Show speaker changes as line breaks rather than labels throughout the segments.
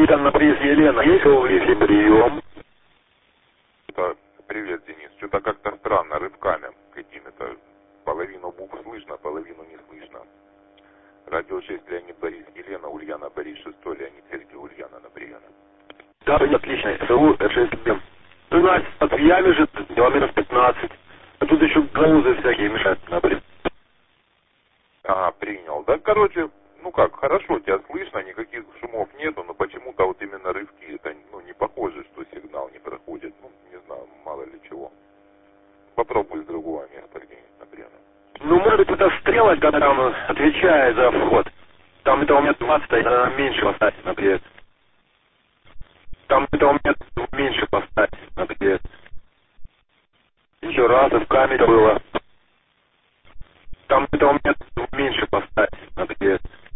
Ульяна, приезд Елена. Есть у Лиси прием?
Привет, Денис. Что-то как-то странно, рывками какими-то. Половину букв слышно, половину не слышно. Радио 6, Леонид Борис, Елена, Ульяна, Борис 6, Леонид, Сергей, Ульяна на приеме.
Да, отлично. СУ, 6 Ты, Настя, от я лежит километров 15. А тут еще грузы всякие мешают, например.
Ага, принял. Да, короче, ну как, хорошо тебя слышно, никаких шумов нету, но почему-то вот именно рывки, это, не похоже, что сигнал не проходит. Ну, не знаю, мало ли чего. Попробуй с другого места где-нибудь, например.
Ну, может быть, это стрелочка там отвечает за вход. Там это у меня 20, надо меньше поставить, например. Там это у меня меньше поставить, например. Еще раз, и в камере было. Там это у меня меньше поставить, например.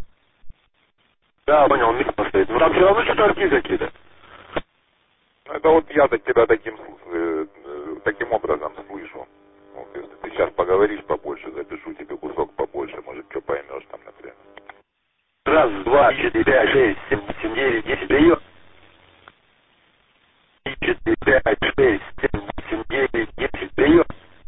Да, понял, меньше поставить. Но там все равно что-то арки какие-то.
Ну, это вот я тебя таким образом слышу. Вот, если ты сейчас поговоришь побольше, запишу тебе кусок побольше, может, что поймешь там, например.
Раз, два, 4, 5, 6, 7, 8, 9, 10, прием. 4, 5, 6, 7, 8, 9, 10, прием.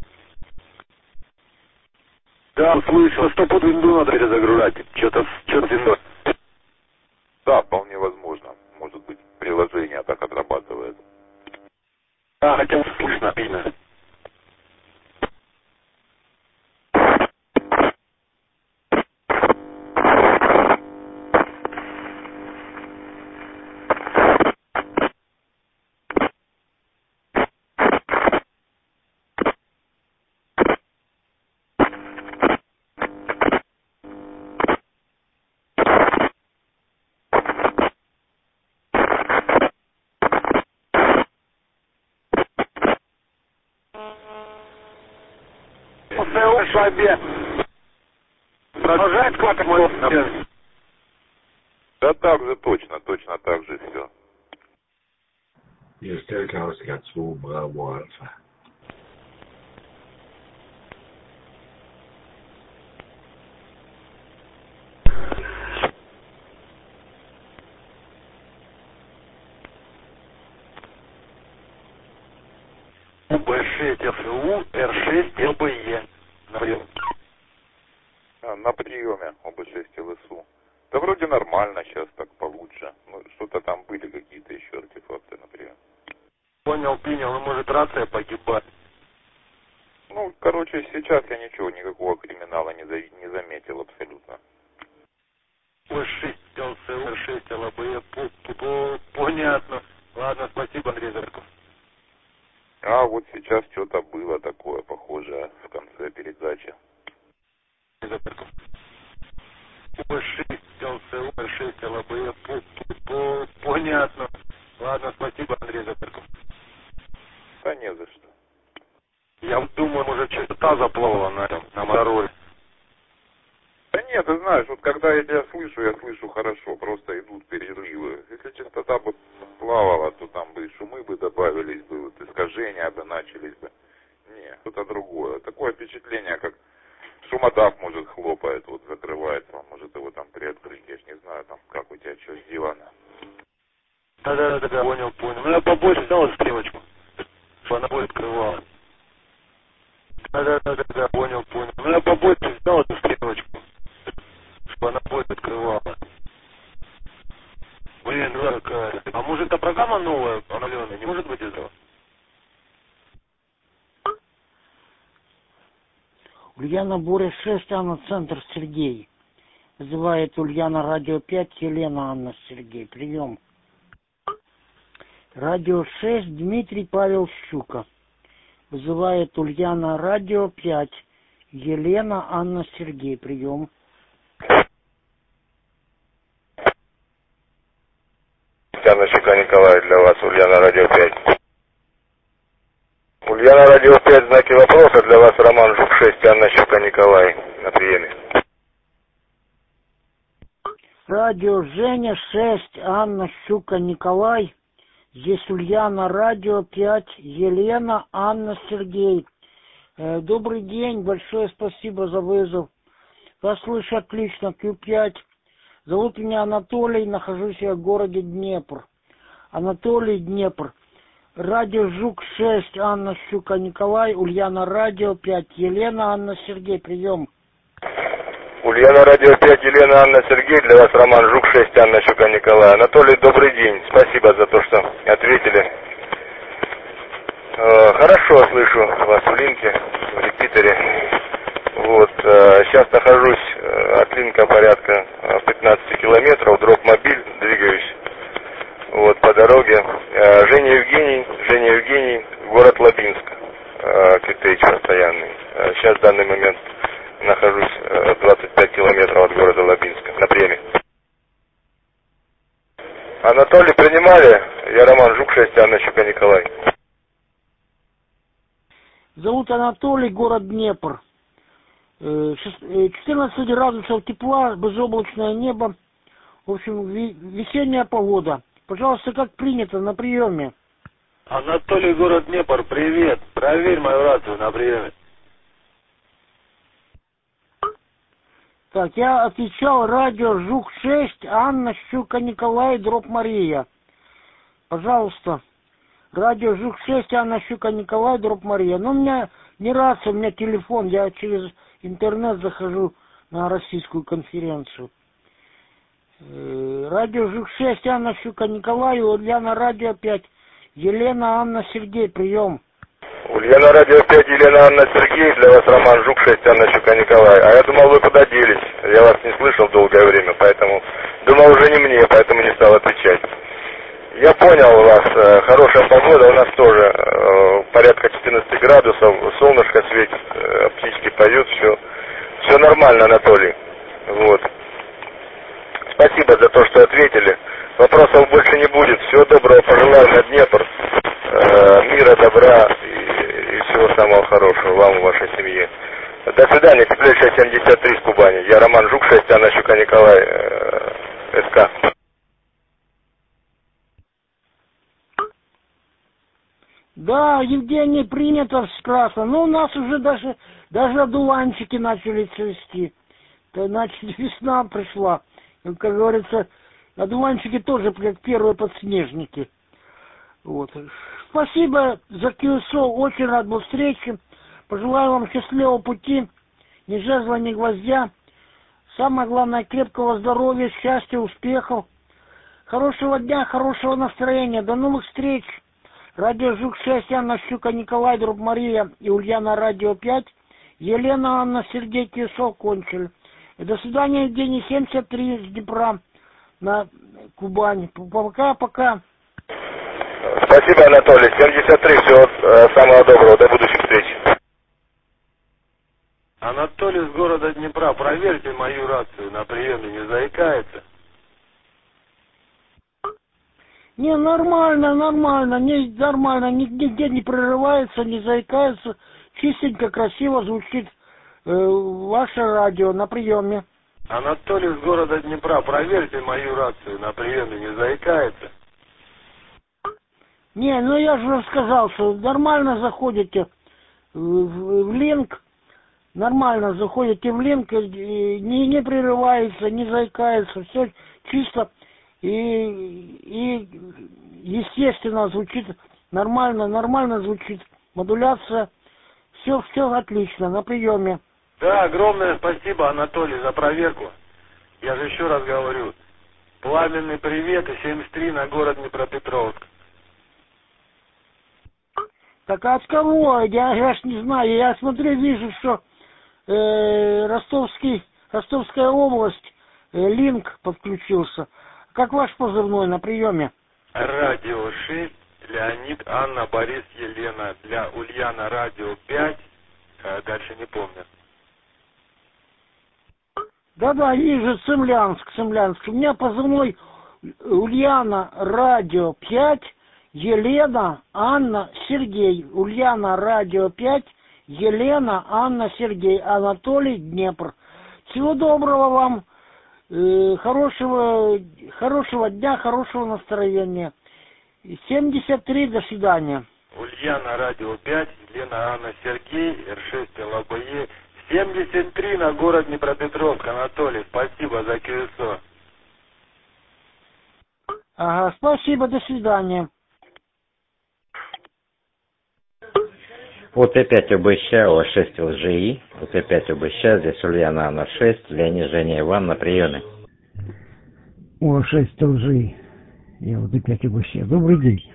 Да, слышал, 100 пут винду надо перезагружать. Что-то виндой.
Да, вполне возможно. Может быть, приложение так отрабатывает.
Да, хотя бы слышно, видно. Шабе. Продолжает клакать мой.
Да так же точно так же все.
Steakhouse got two Bravo Alpha.
Б6 ФУ, Р6 ЛБЕ. На прием.
На приеме ОБ6 ЛСУ. Да вроде нормально сейчас, так получше. Ну, что-то там были какие-то еще артефакты, например.
Понял, принял. Ну, может, рация погибает.
Ну, короче, сейчас я ничего, никакого криминала не заметил абсолютно.
Б6 ЛСУ, Р6 ЛБЕ. Понятно. Ладно, спасибо, Андрей Зарков.
А вот сейчас что-то было такое похожее в конце передачи.
Зарков. Б6 ЛСУ, Р6 ЛБЕ. Понятно. Ладно, спасибо, Андрей Зарков.
Да не за что.
Я вот думаю, может, что-то та заплавала на мотороле.
Да нет, ты знаешь, вот когда я тебя слышу, я слышу хорошо, просто идут перерывы. Если частота бы плавала, то там бы и шумы бы добавились бы, вот искажения бы начались бы. Не, что-то другое. Такое впечатление, как шумодав, может, хлопает, вот закрывается, может его там приоткрыть, я ж не знаю, там, как у тебя что сделано.
Да, понял. Ну, я побольше взял стрелочку, чтобы она будет открывала. Да, понял. Ну, я побольше взял эту стрелочку, чтобы она будет открывала. Блин, да какая. А может, это программа новая, обновленная, не может быть этого?
Ульяна Буря 6, Анна Центр Сергей. Вызывает Ульяна Радио 5, Елена Анна Сергей. Прием. Радио 6, Дмитрий Павел Щука. Вызывает Ульяна Радио 5, Елена Анна Сергей. Прием.
Анна Щука Николай, для вас Ульяна Радио 5. Ульяна Радио 5, знаки вопроса, для вас Роман Жук 6, Анна Щука Николай на приеме.
Радио Женя 6, Анна Щука Николай. Здесь Ульяна Радио 5, Елена Анна Сергей. Добрый день, большое спасибо за вызов. Вас слышу отлично, Q5. Зовут меня Анатолий, нахожусь я в городе Днепр. Анатолий, Днепр. Радио Жук-6, Анна Щука, Николай, Ульяна, Радио 5, Елена, Анна, Сергей, прием.
Ульяна, Радио 5, Елена, Анна, Сергей, для вас Роман Жук-6, Анна Щука, Николай. Анатолий, добрый день, спасибо за то, что ответили. Хорошо слышу вас в Линке, в репитере. Вот, сейчас нахожусь от Линка порядка 15 километров, дроп-мобиль, двигаюсь. Вот, по дороге. Женя Евгений, город Лабинск, КТХ постоянный. Сейчас в данный момент нахожусь 25 километров от города Лабинска, на приеме. Анатолий, принимали? Я Роман Жук-6, Анна Щука, Николай.
Зовут Анатолий, город Днепр. 14 градусов тепла, безоблачное небо. В общем, весенняя погода. Пожалуйста, как принято, на приеме.
Анатолий, город Днепр, привет. Проверь мою рацию на приеме.
Так, я отвечал радио Жук-6, Анна Щука, Николай, дроп Мария. Пожалуйста. Радио Жук-6, Анна Щука, Николай, дроп Мария. Ну, у меня не рация, у меня телефон. Я через интернет захожу на российскую конференцию. Радио Жук-6, Анна Щука, Николай, Ульяна, Радио 5, Елена, Анна, Сергей, прием.
Ульяна, Радио 5, Елена, Анна, Сергей, для вас Роман Жук-6, Анна Щука, Николай. А я думал, вы куда делись? Я вас не слышал долгое время, поэтому думал уже не мне, поэтому не стал отвечать. Я понял вас, хорошая погода, у нас тоже порядка 14 градусов, солнышко светит, птички поют, все нормально, Анатолий. Вот. Спасибо за то, что ответили. Вопросов больше не будет. Всего доброго пожелаю на Днепр. Мира, добра и всего самого хорошего вам и вашей семье. До свидания. Теплейшая 73 с Кубани. Я Роман Жук-6, Анна Щука, Николай, СК.
Да, Евгений, принято прекрасно. Ну, у нас уже даже одуванчики начали цвести. Значит, весна пришла. Как говорится, одуванчики тоже как первые подснежники. Вот. Спасибо за КСО, очень рад был встрече. Пожелаю вам счастливого пути, ни жезла, ни гвоздя. Самое главное, крепкого здоровья, счастья, успехов. Хорошего дня, хорошего настроения. До новых встреч. Радио Жук-6, Анна Щука, Николай, дроп Мария и Ульяна, Радио 5. Елена, Анна, Сергей, КСО кончили. И до свидания, Евгений, 73 с Днепра на Кубани. Пока-пока.
Спасибо, Анатолий. 73, всего самого доброго. До будущих встреч.
Анатолий из города Днепра, проверьте мою рацию на приеме, не заикается?
Не, нормально, нигде не прерывается, не заикается. Чистенько, красиво звучит ваше радио на приеме.
Анатолий из города Днепра, проверьте мою рацию на приеме, не заикается?
Не, ну я же сказал, что нормально заходите в линк, нормально заходите в линк, не прерывается, не заикается, все чисто и естественно звучит, нормально звучит, модуляция, все отлично, на приеме.
Да, огромное спасибо, Анатолий, за проверку. Я же еще раз говорю, пламенный привет и 73 на город Днепропетровск.
Так а от кого? Я ж не знаю. Я смотрю, вижу, что Ростовская область, линк подключился. Как ваш позывной на приеме?
Радио 6, Леонид, Анна, Борис, Елена. Для Ульяна Радио 5. Дальше не помню.
Да, вижу, Цемлянск. У меня позывной Ульяна Радио 5, Елена, Анна, Сергей. Ульяна Радио 5, Елена, Анна, Сергей. Анатолий, Днепр. Всего доброго вам. Хорошего дня, хорошего настроения. 73, до свидания.
Ульяна Радио 5, Елена, Анна, Сергей, Р6 ЛБЕ. 73 на город Днепропетровск. Анатолий, спасибо за КСО.
спасибо, до свидания.
УТ-5 УБЩ, О6 ЛЖИ, УТ-5 УБЩ, здесь Ульяна Анна 6, Леонид Женя Иван на приеме.
О6 ЛЖИ, я УТ-5 УБЩ. Добрый день.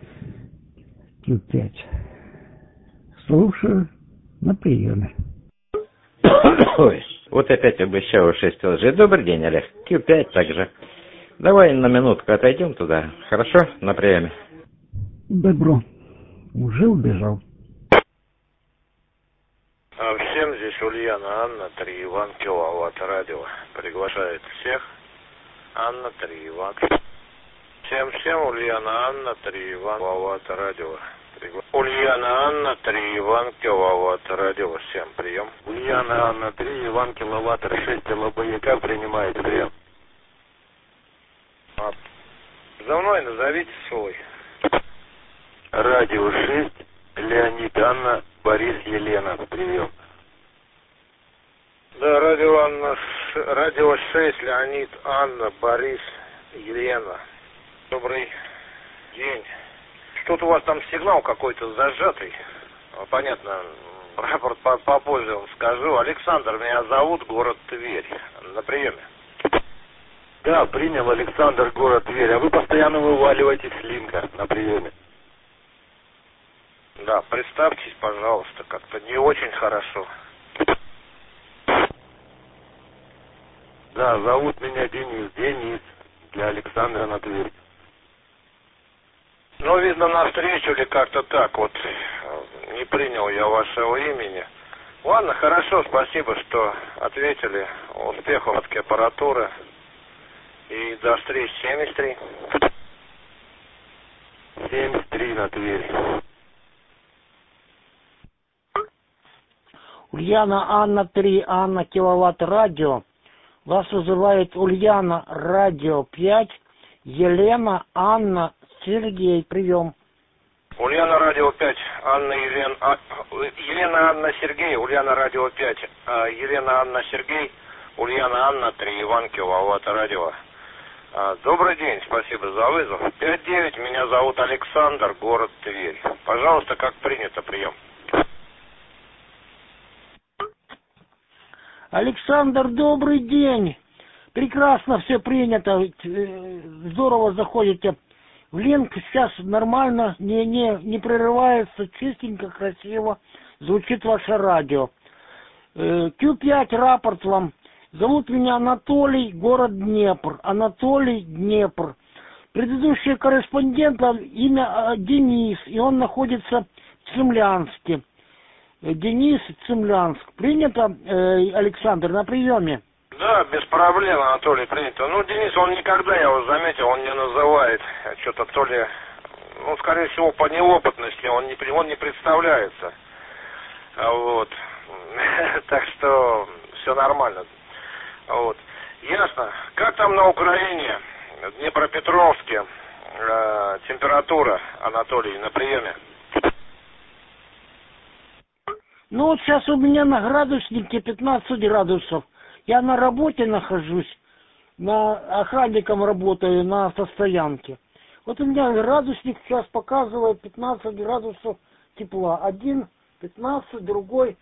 Q5. Слушаю, на приеме.
Ой, УТ-5 УБЩ, О6 ЛЖИ. Добрый день, Олег. Q5 также. Давай на минутку отойдем туда, хорошо? На приеме.
Добро. Уже убежал.
Всем здесь Ульяна Анна, 3 Иван, киловатт радио. Приглашает всех. Анна, 3 Иван. Всем Ульяна Анна, 3 Иван, киловатт радио. Ульяна Анна, 3 Иван, киловатт радио. Всем прием. Ульяна Анна, 3 Иван, киловатт, 6 ЛБЕ. Как принимает прием? За мной назовите свой. Радио 6, Леонид Анна, Борис Елена. Прием. Да, радио 6, Леонид Анна, Борис Елена. Добрый день. Что-то у вас там сигнал какой-то зажатый. Понятно, рапорт попозже вам скажу. Александр меня зовут, город Тверь. На приеме. Да, принял, Александр, город Тверь. А вы постоянно вываливаетесь с линка на приеме. Да, представьтесь, пожалуйста, как-то не очень хорошо. Да, зовут меня Денис, для Александра на Тверь. Ну, видно, навстречу или как-то так, вот, не принял я вашего имени. Ладно, хорошо, спасибо, что ответили. Успехов от аппаратуры. И до встречи. 73. 73 на Тверь.
Ульяна Анна 3, Анна киловатт радио. Вас вызывает Ульяна радио 5, Елена, Анна, Сергей. Прием.
Ульяна радио 5, Елена Анна Сергей, Ульяна радио 5, Елена Анна Сергей, Ульяна Анна 3, Иван, киловатт радио. Добрый день, спасибо за вызов. 5-9, меня зовут Александр, город Тверь. Пожалуйста, как принято, прием.
Александр, добрый день. Прекрасно все принято. Здорово заходите в линк. Сейчас нормально, не прерывается, чистенько, красиво звучит ваше радио. Q5, рапорт вам. Зовут меня Анатолий, город Днепр. Анатолий, Днепр. Предыдущий корреспондент, имя Денис, и он находится в Цимлянске. Денис, Цимлянск. Принято, Александр, на приеме?
Да, без проблем, Анатолий, принято. Ну, Денис, он никогда, я его заметил, он не называет что-то то ли, ну, скорее всего, по неопытности, он не представляется. Вот. Так что все нормально. Вот. Ясно. Как там на Украине, в Днепропетровске, температура, Анатолий, на приеме?
Ну вот сейчас у меня на градуснике 15 градусов. Я на работе нахожусь, охранником работаю на автостоянке. Вот у меня градусник сейчас показывает 15 градусов тепла. Один 15, другой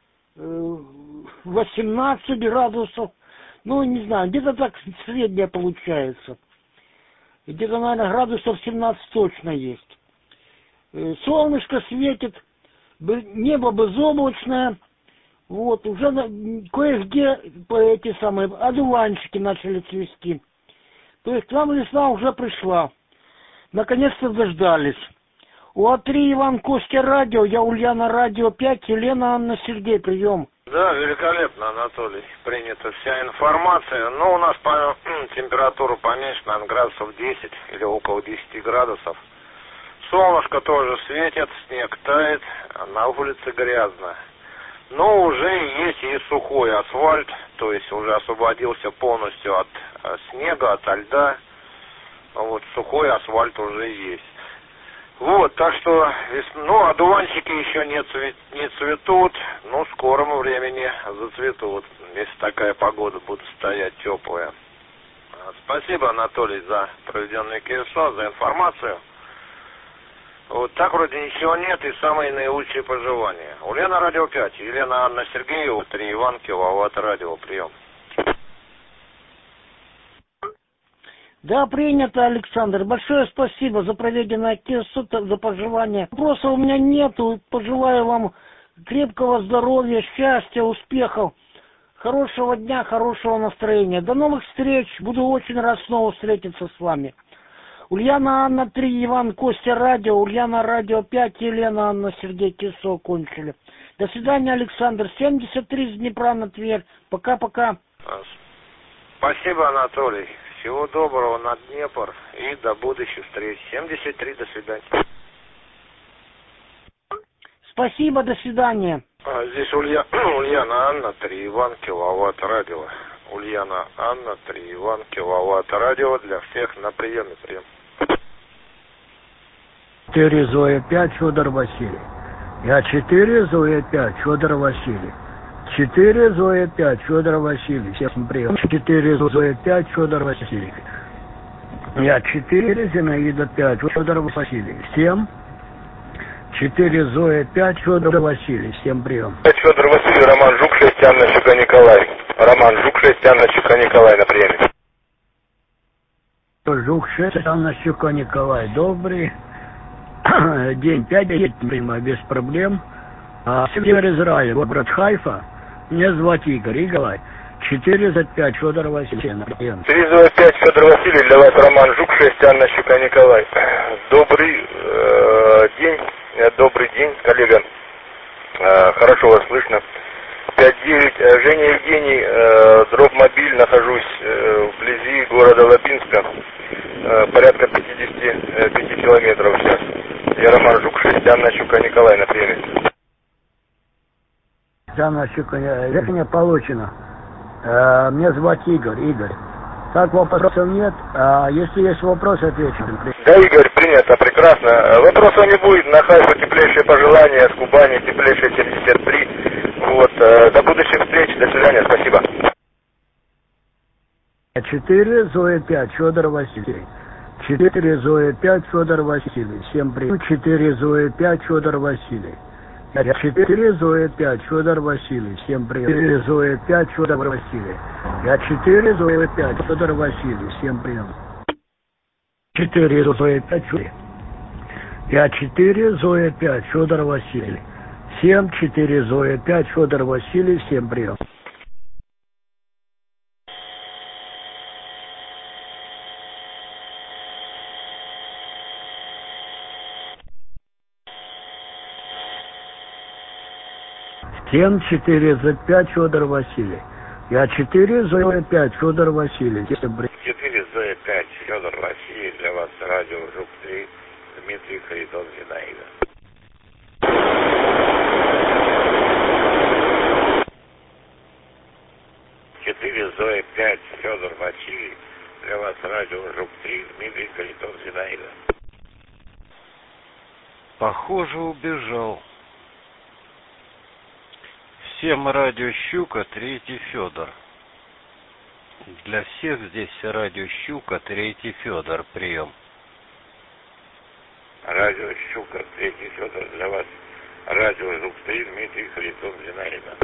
18 градусов. Ну, не знаю, где-то так среднее получается. Где-то, наверное, градусов 17 точно есть. Солнышко светит, небо безоблачное. Вот, уже кое-где эти самые одуванчики начали цвести. То есть к нам весна уже пришла. Наконец-то дождались. У А3 Иван Костя радио, я Ульяна радио 5, Елена Анна Сергей, прием.
Да, великолепно, Анатолий. Принята вся информация. Но у нас температура поменьше, наверное, градусов 10 или около 10 градусов. Солнышко тоже светит, снег тает, на улице грязно. Но уже есть и сухой асфальт, то есть уже освободился полностью от снега, от льда. Вот сухой асфальт уже есть. Вот, так что, одуванчики еще не цветут, но в скором времени зацветут, если такая погода будет стоять теплая. Спасибо, Анатолий, за проведенный КСО, за информацию. Вот так вроде ничего нет, и самые наилучшие пожелания. Ульяна, радио 5, Елена Анна Сергеева, 3 Иван, киловатт, радио, прием.
Да, принято, Александр. Большое спасибо за проведенное КСО, за пожелания. Вопросов у меня нету. Пожелаю вам крепкого здоровья, счастья, успехов, хорошего дня, хорошего настроения. До новых встреч. Буду очень рад снова встретиться с вами. Ульяна Анна 3, Иван Костя радио, Ульяна радио 5, Елена Анна Сергей КСО кончили. До свидания, Александр. 73 с Днепра на Тверь. Пока-пока.
Спасибо, Анатолий. Всего доброго на Днепр и до будущих встреч. 73, до свидания.
Спасибо, до свидания.
Здесь Ульяна Анна, 3 Иван, киловатт, радио. Ульяна Анна, 3 Иван, киловатт, радио для всех на приеме. Прием.
4 Зоя 5, Федор Василий. Я 4 Зоя 5, Федор Василий. 4 Зоя 5, Федор Василий. Всем прием. 4 Зоя 5, Федор Василий. Я 4 Зинаида 5, Федор Василий. Всем. 4 Зоя 5, Федор Василий. Всем прием.
5 Федор Василий, Роман Жук 6, Анна Щука Николай. Роман Жук 6, Анна Щука Николай на приеме.
Жук 6, Анна Щука Николай. Добрый день. 5 дней принимаю без проблем. Север Израиль, город Хайфа. Меня зовут Игорь. Игорь. 4 за 5, Федор Василий на прием.
3 за 5, Федор Василий, для вас Роман Жук 6, Анна Щука Николай. Добрый день, коллега. Хорошо вас слышно. 5-9, Женя Евгений, дропмобиль, нахожусь вблизи города Лабинска, порядка 55 километров сейчас. Я Роман Жук 6, Анна Щука Николай на приеме.
Анна Щука, решение получено. Меня зовут Игорь. Игорь. Так, вопросов нет. Если есть вопросы, отвечу.
Да, Игорь, принято, прекрасно. Вопросов не будет. На Хайфу теплейшие пожелания, с Кубани теплейшие 73. Вот, до будущих встреч, до свидания, спасибо.
4 Зоя 5, Федор Василий. 4 Зоя 5, Федор Василий. Всем привет. 4 Зоя 5, Федор Василий. 4 Зоя 5, Федор Василий. Всем привет. 4 Зоя 5, Федор Василий. Я 4 Зоя 5, Федор Василий. Всем привет. 4 Зоя 5, Федор. Я 4 Зоя 5, Федор Василий. 7, 4 Зоя 5, Федор Василий. Всем привет. Всем 4 за 5, Федор Василий. Я 4 Зоя 5, Федор Василий.
4 Зоя 5, Федор Василий, для вас радио Жук 3, Дмитрий Харитон Зинаида. 4 Зоя 5, Федор Василий, для вас радио Жук 3, Дмитрий Харитон Зинаида.
Похоже, убежал. Всем радио Щука, 3 Федор. Для всех здесь радио Щука, 3 Федор, прием.
Радио Щука, 3 Федор, для вас радио Жук 3, Дмитрий Харитон Зинаида.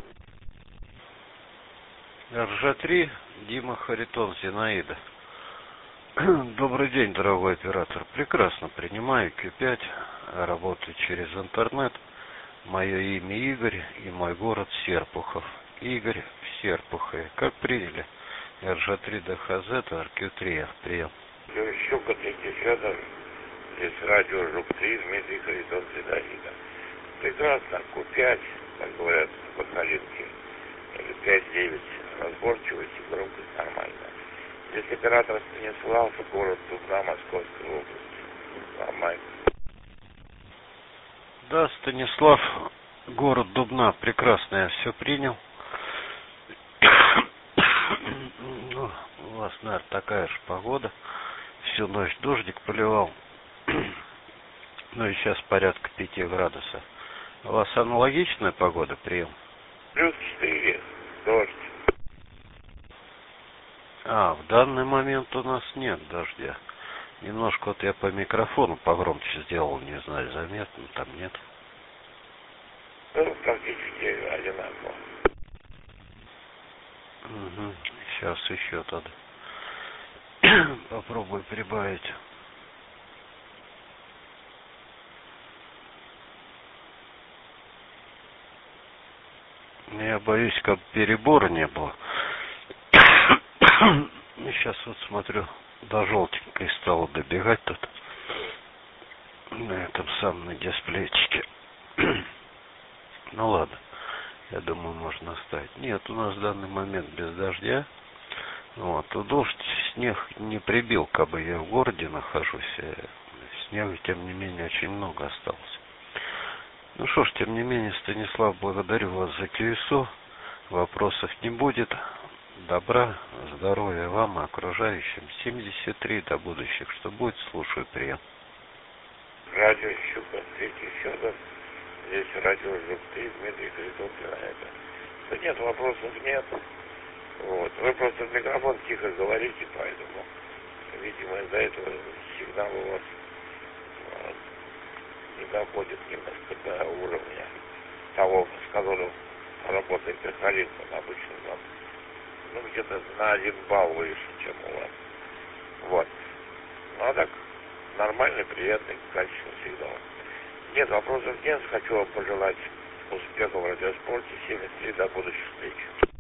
РЖ-3, Дима Харитон Зинаида. Добрый день, дорогой оператор. Прекрасно принимаю Q5, работаю через интернет. Мое имя Игорь и мой город Серпухов. Игорь в Серпухове. Как приняли? РЖ-3 ДХЗ, РК-3, прием.
Щука, 3 Федор, здесь радио Жук 3, Дмитрий Харитон Зинаида. Прекрасно, Q5, как говорят в Бахалинке, или 5-9, разборчивость и громкость нормально. Здесь оператор Станислав, город Дубна, Московской области. Нормально.
Да, Станислав, город Дубна, прекрасно, я все принял. Ну, у вас, наверное, такая же погода. Всю ночь дождик поливал. Ну и сейчас порядка 5 градусов. У вас аналогичная погода, прием?
+4, дождь.
В данный момент у нас нет дождя. Немножко вот я по микрофону погромче сделал, не знаю, заметно, там нет.
Ну, практически одинаково.
Угу. Сейчас еще тогда. Попробую прибавить. Я боюсь, как перебора не было. Сейчас вот смотрю, до желтенькой стало добегать тут. На этом самом на дисплейчике. Ну ладно. Я думаю, можно оставить. Нет, у нас в данный момент без дождя. Вот. Дождь, снег не прибил, как бы я в городе нахожусь. Снега, тем не менее, очень много осталось. Ну что ж, тем не менее, Станислав, благодарю вас за КСО. Вопросов не будет. Добра, здоровья вам и окружающим. 73 до будущих. Что будет, слушаю, прием.
Радио Щука, 3 Федор. Здесь радио Жук-3, Дмитрий Харитонов. Да нет, вопросов нет. Вот. Вы просто в микрофон тихо говорите, поэтому, видимо, из-за этого сигнал у вас не доходит немножко до уровня того, с которым работает Михаил, обычно там, ну, где-то на 1 балл выше, чем у вас. Вот. Ну, а так, нормальный, приятный, качественный сигнал. Нет, вопросов нет. Хочу вам пожелать успехов в радиоспорте. 73 до будущих встреч.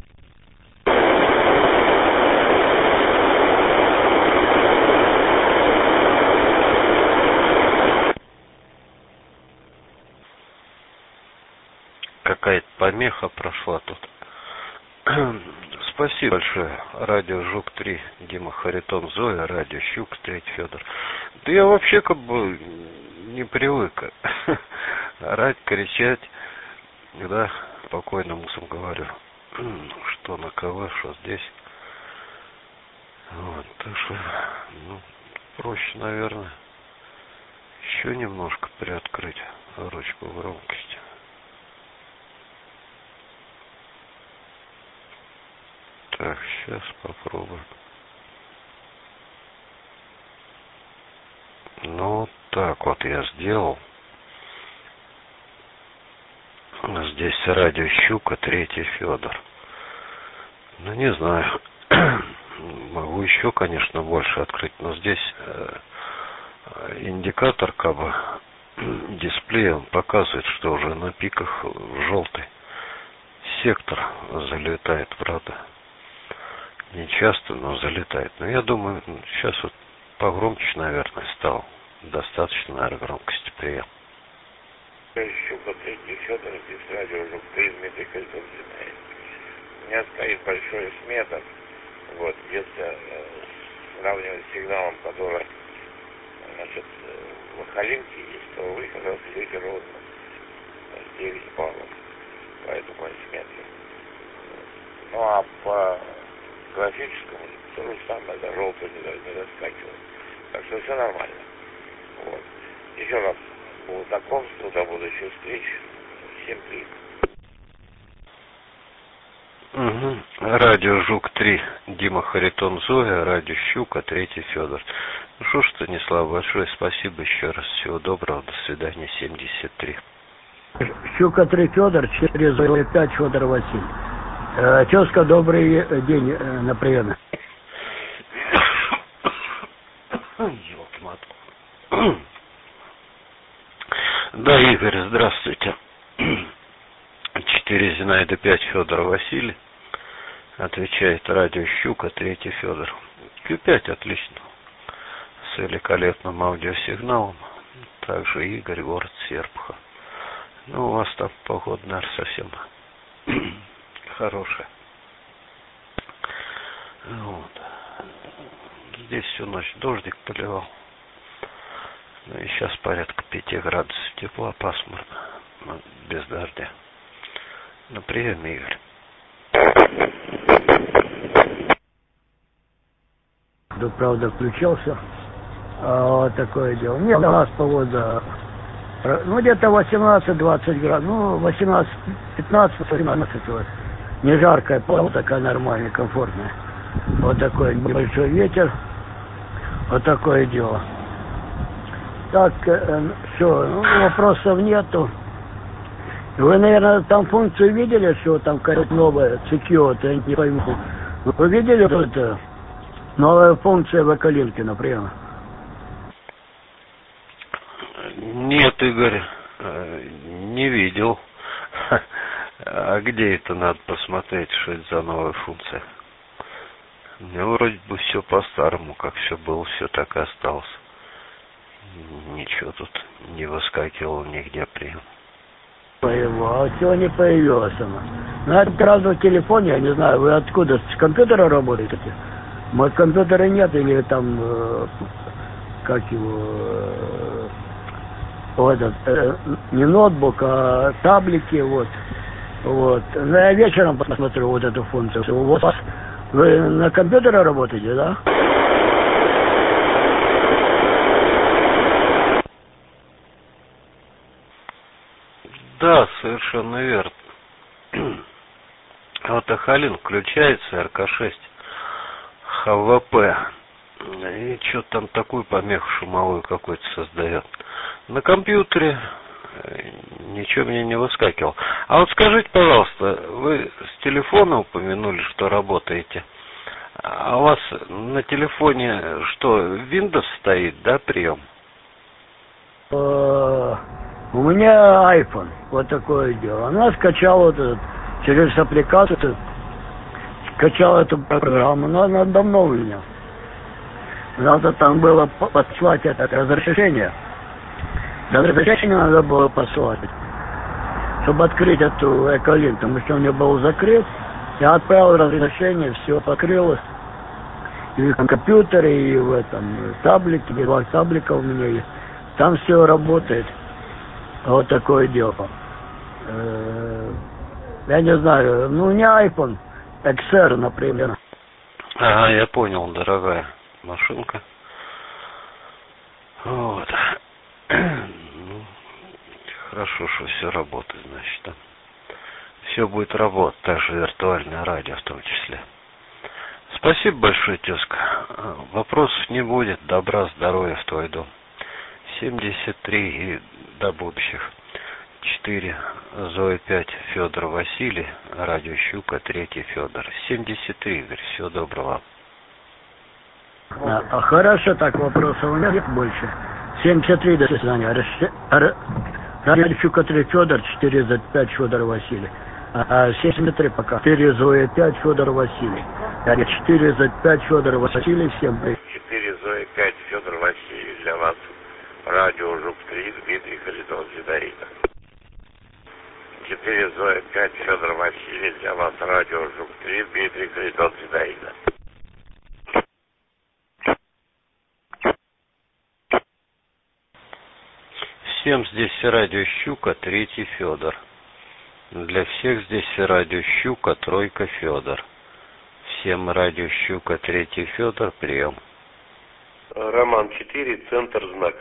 Какая-то помеха прошла тут. Спасибо большое. Радио Жук-3, Дима Харитон, Зоя, радио Щук, 3 Федор. Да я вообще как бы не привык орать, кричать. Да, спокойным усом говорю, что на КВ, что здесь. Вот, так что, ну, проще, наверное, еще немножко приоткрыть ручку громкости. Так, сейчас попробуем. Ну, так вот я сделал. Здесь радио Щука, 3 Федор. Ну, не знаю. Могу еще, конечно, больше открыть, но здесь индикатор, как бы, дисплея, он показывает, что уже на пиках в желтый сектор залетает, правда. Не часто, но залетает. Но я думаю, сейчас вот погромче, наверное, стал. Достаточно, наверное, громкости прием.
Щука, 3 Федор, здесь радио Жук-3, Дмитрий Харитон. У меня стоит большой сметр. Вот, если сравнивать с сигналом, который, значит, в Ахалинке есть, то вы как раз идете ровно 9 баллов по этому сметре. Ну, а по графическому то же самое, до желтого не доскакивает. Так что все нормально. Вот. Еще раз, по знакомству, до будущих встреч. Всем привет.
Угу. Радио Жук-3, Дима Харитон, Зоя, радио Щука, 3 Федор. Ну что ж, Станислав, большое спасибо еще раз. Всего доброго, до свидания, 73.
Щука 3 Федор, 4 Зоя 5 Федор Василий. Тезка, добрый день на приеме.
Ёлки-матки. Да, Игорь, здравствуйте. 4 Зинаида 5 Федор Василий. Отвечает радио Щука, 3 Федор. Q5 отлично. С великолепным аудиосигналом. Также Игорь, город Серпуха. Ну, у вас там погода, наверное, совсем хорошая. Вот. Здесь всю ночь дождик поливал. Ну и сейчас порядка 5 градусов тепла, пасмурно, но без дождя. На приеме, Игорь.
Да, правда, включился. Вот такое дело. Нет, у нас погода, ну, где-то 18-20 градусов, ну, 18, 15, 18, вот. Не жаркая, погода такая нормальная, комфортная. Вот такой небольшой ветер. Вот такое дело. Так, все, вопросов нету. Вы, наверное, там функцию видели, что там какая-то новая Secure, я не пойму. Вы видели, что это новая функция в Эколинке, например?
Нет, Игорь, не видел. А где это надо посмотреть, что это за новая функция? Мне вроде бы все по-старому, как все было, все так и осталось. Ничего тут не выскакивало нигде прием.
А сегодня появилась она. Ну, это правда в телефоне, я не знаю, вы откуда, с компьютера работаете? Может, компьютера нет, или там, как его, не ноутбук, а таблики, вот. Вот. Ну, я вечером посмотрю вот эту функцию. У вас, вы на компьютере работаете, да?
Да, совершенно верно. Вот Ахалин включается, РК-6, ХВП. И что-то там такую помеху шумовую какую-то создает. На компьютере ничего мне не выскакивало. А вот скажите, пожалуйста, вы с телефона упомянули, что работаете. А у вас на телефоне что, Windows стоит, да, прием?
У меня iPhone, вот такое дело. Она скачала вот этот, через аппликацию, скачала эту программу, но она давно у меня. Надо там было послать это разрешение. Разрешение надо было послать, чтобы открыть эту Эколинк, потому что у меня был закрыт. Я отправил разрешение, все покрылось. И в компьютере, и в этом таблике, 2 таблика у меня есть. Там все работает. Вот такое дело. Я не знаю, ну не iPhone, XR, например.
Ага, я понял, дорогая машинка. Вот. Ну, хорошо, что все работает, значит. Да? Все будет работать, также виртуальное радио в том числе. Спасибо большое, тезка. Вопросов не будет. Добра, здоровья в твой дом. 73 и до будущих. 4, Зоя 5, Федор Василий, радио Щука, 3 Федор. 73, Игорь, всего доброго.
Хорошо, так вопросов у меня нет больше. 73, до свидания. Радио Щука 3 Федор, 4 за 5 Федор Василий. 73 пока. 4 Зоя 5 Федор Василий. 4 за 5 Федор Василий, всем привет.
4 Зоя 5 Федор Василий, для вас радио Жук-3, Дмитрий Харитон, Зинаида. 4 Зоя 5 Федор Василий, для вас радио Жук-3, Дмитрий Харитон, Зинаида.
Всем здесь радио Щука, 3 Федор. Для всех здесь радио Щука, 3 Федор. Всем радио Щука, 3 Федор, прием.
Роман 4, центр знак.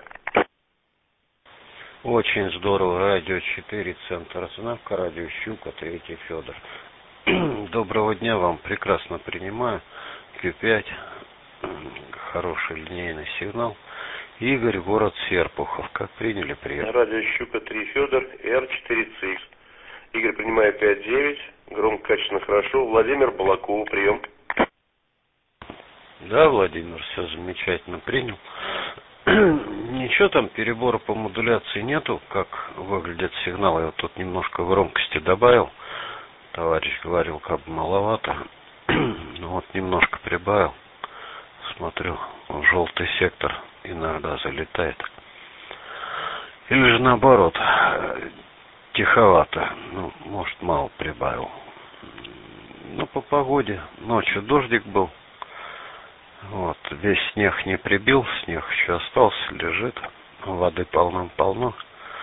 Очень здорово, радио 4, центр знак, радио Щука, 3 Федор. Доброго дня вам, прекрасно принимаю. Q5, хороший линейный сигнал. Игорь, город Серпухов. Как приняли, прием?
Радио Щука 3 Федор, R4CX. Игорь, принимаю 5-9, громко, качественно, хорошо. Владимир, Балакова, прием.
Да, Владимир, все замечательно принял. Ничего там, перебора по модуляции нету, как выглядит сигнал. Я вот тут немножко громкости добавил. Товарищ говорил, как бы маловато. Ну вот немножко прибавил. Смотрю, в желтый сектор иногда залетает. Или же наоборот, тиховато. Ну, может, мало прибавил. Ну, по погоде. Ночью дождик был. Вот, весь снег не прибил, снег еще остался, лежит. Воды полным-полно.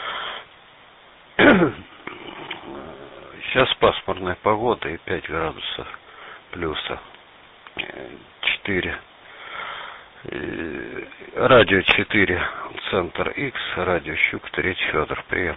Сейчас пасмурная погода и 5 градусов плюса. 4. Радио 4, центр X, радио Щук, 3 Федор, прием.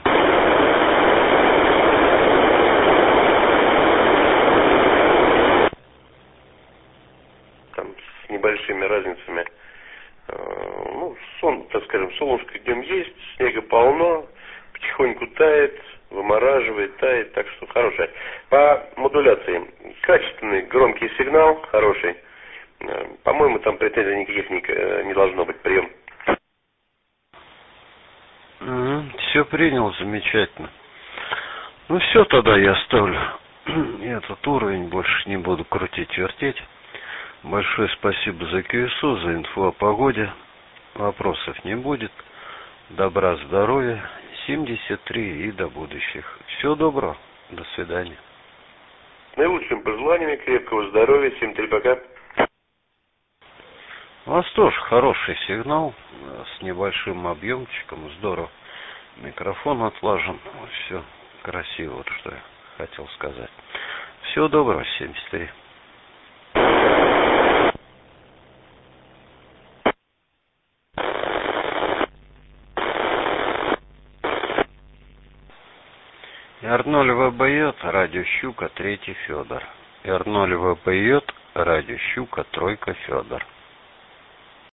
небольшими разницами. Ну, так скажем, солнышко днем есть, снега полно, потихоньку тает, вымораживает, тает, так что хорошая. По модуляции качественный, громкий сигнал, хороший. По-моему, там претензий никаких не должно быть. Прием.
Все принял, замечательно. Ну все, тогда я оставлю этот уровень, больше не буду крутить, вертеть. Большое спасибо за КСУ, за инфу о погоде. Вопросов не будет. Добра, здоровья, 73 и до будущих. Всего доброго, до свидания.
С наилучшими пожеланиями, крепкого здоровья, 73 пока.
У вас тоже хороший сигнал, с небольшим объемчиком, здорово. Микрофон отлажен, все красиво, вот что я хотел сказать. Всего доброго, 73. Р0 ВБЙ, радио Щука, 3 Федор. Р0 ВБЙ, радио Щука, 3 Федор.